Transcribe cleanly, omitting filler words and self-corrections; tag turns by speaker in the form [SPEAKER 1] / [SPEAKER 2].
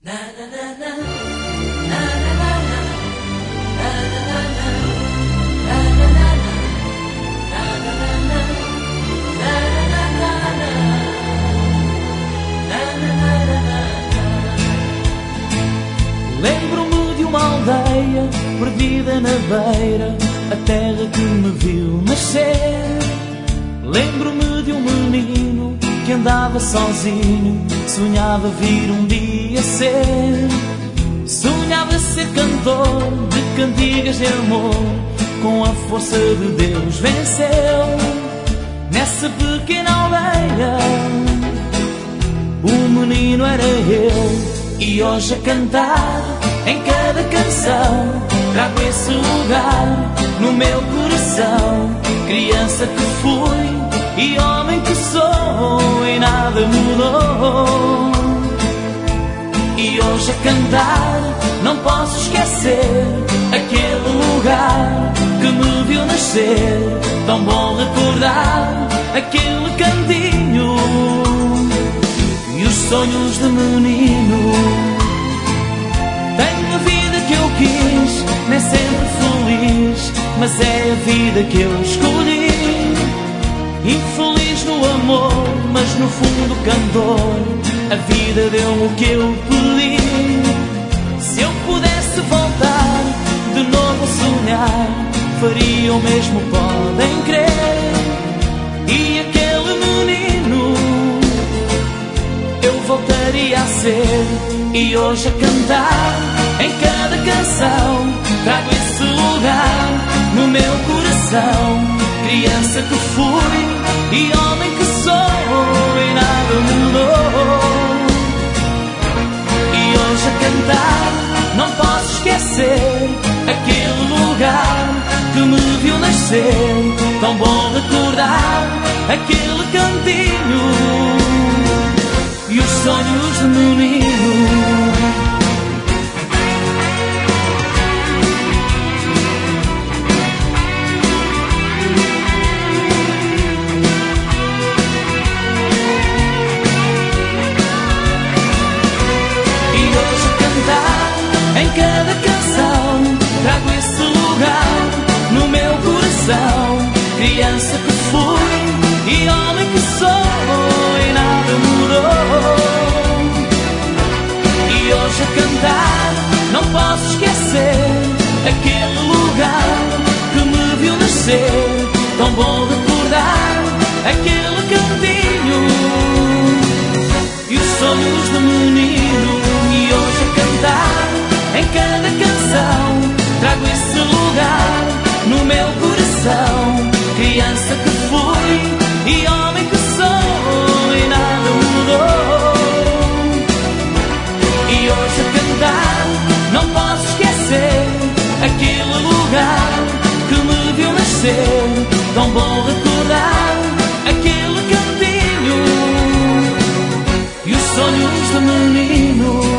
[SPEAKER 1] Lembro-me de uma aldeia perdida na beira, a terra que me viu nascer. Lembro-me de um menino que andava sozinho, sonhava vir um dia ser. Sonhava ser cantor de cantigas de amor, com a força de Deus venceu. Nessa pequena aldeia, o menino era eu. E hoje a cantar em cada canção trago esse lugar no meu coração. Criança que fui e homem que sou, e nada mudou. E hoje a cantar não posso esquecer aquele lugar que me viu nascer. Tão bom recordar aquele cantinho e os sonhos de menino. Tenho a vida que eu quis, nem sempre feliz, mas é a vida que eu escolhi. Infeliz no amor, mas no fundo cantor. A vida deu-me o que eu pedi. Se eu pudesse voltar de novo a sonhar, faria o mesmo, podem crer. E aquele menino eu voltaria a ser. E hoje a cantar em cada canção trago esse lugar no meu coração. Criança que fui e homem que sou, e nada mudou. E hoje a cantar não posso esquecer aquele lugar que me viu nascer. Tão bom recordar aquele cantinho e os sonhos de menino. Em cada canção trago esse lugar no meu coração. Criança que fui e homem que sou, e nada mudou. E hoje a cantar não posso esquecer aquele lugar que me viu nascer. Tão bom recordar aquele cantinho e os sonhos de menino. E hoje a cantar em cada canção trago esse lugar no meu coração. Criança que fui e homem que sou, e nada mudou. E hoje a cantar não posso esquecer aquele lugar que me viu nascer. Tão bom recordar aquele cantinho e os sonhos de menino.